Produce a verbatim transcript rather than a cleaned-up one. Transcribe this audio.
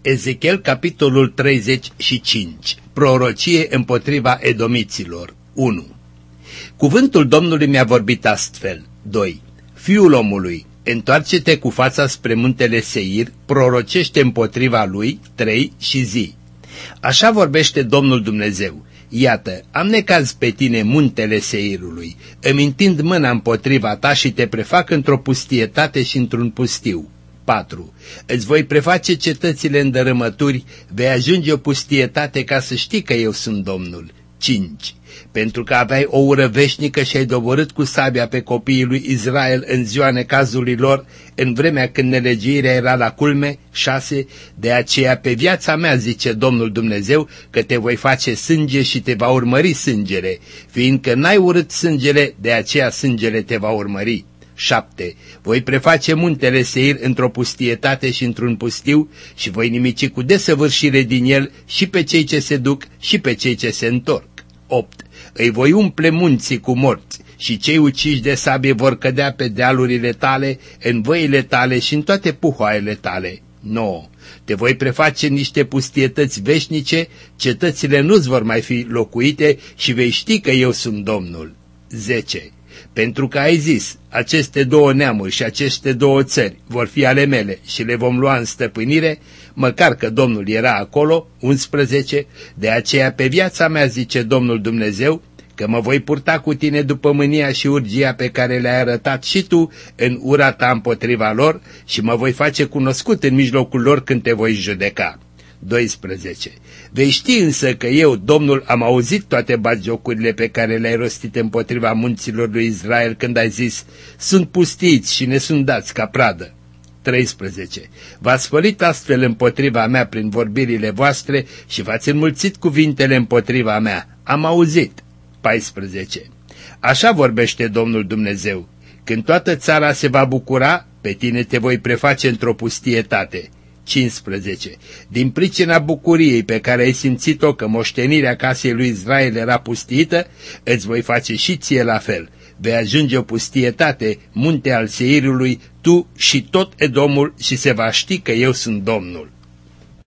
Ezechiel, capitolul treizeci și cinci. Prorocie împotriva edomiților. unu. Cuvântul Domnului mi-a vorbit astfel. doi. Fiul omului, întoarce-te cu fața spre muntele Seir, prorocește împotriva lui. trei. Și zi. Așa vorbește Domnul Dumnezeu. Iată, am necaz pe tine muntele Seirului, îmi întind mâna împotriva ta și te prefac într-o pustietate și într-un pustiu. patru. Îți voi preface cetățile în dărâmături, vei ajunge o pustietate ca să știi că eu sunt Domnul. cinci. Pentru că aveai o ură veșnică și ai doborât cu sabia pe copiii lui Israel în ziua necazului lor, în vremea când nelegiuirea era la culme. șase. De aceea pe viața mea, zice Domnul Dumnezeu, că te voi face sânge și te va urmări sângele, fiindcă n-ai urât sângele, de aceea sângele te va urmări. șapte. Voi preface muntele Seir într-o pustietate și într-un pustiu și voi nimici cu desăvârșire din el și pe cei ce se duc și pe cei ce se întorc. opt. Îi voi umple munții cu morți și cei uciși de sabie vor cădea pe dealurile tale, în văile tale și în toate puhoaiele tale. nouă. Te voi preface niște pustietăți veșnice, cetățile nu-ți vor mai fi locuite și vei ști că eu sunt Domnul. zece. Pentru că ai zis, aceste două neamuri și aceste două țări vor fi ale mele și le vom lua în stăpânire, măcar că Domnul era acolo. unsprezece. De aceea pe viața mea, zice Domnul Dumnezeu, că mă voi purta cu tine după mânia și urgia pe care le-ai arătat și tu în ura ta împotriva lor și mă voi face cunoscut în mijlocul lor când te voi judeca. doisprezece. Vei ști însă că eu, Domnul, am auzit toate batjocurile pe care le-ai rostit împotriva munților lui Israel când ai zis, sunt pustiți și ne sunt dați ca pradă. treisprezece. V-ați spălit astfel împotriva mea prin vorbirile voastre și v-ați înmulțit cuvintele împotriva mea. Am auzit. paisprezece. Așa vorbește Domnul Dumnezeu. Când toată țara se va bucura, pe tine te voi preface într-o pustietate. cincisprezece. Din pricina bucuriei pe care ai simțit-o că moștenirea casei lui Israel era pustită, îți voi face și ție la fel. Vei ajunge o pustietate, munte al Seirului, tu și tot Edomul, și se va ști că eu sunt Domnul.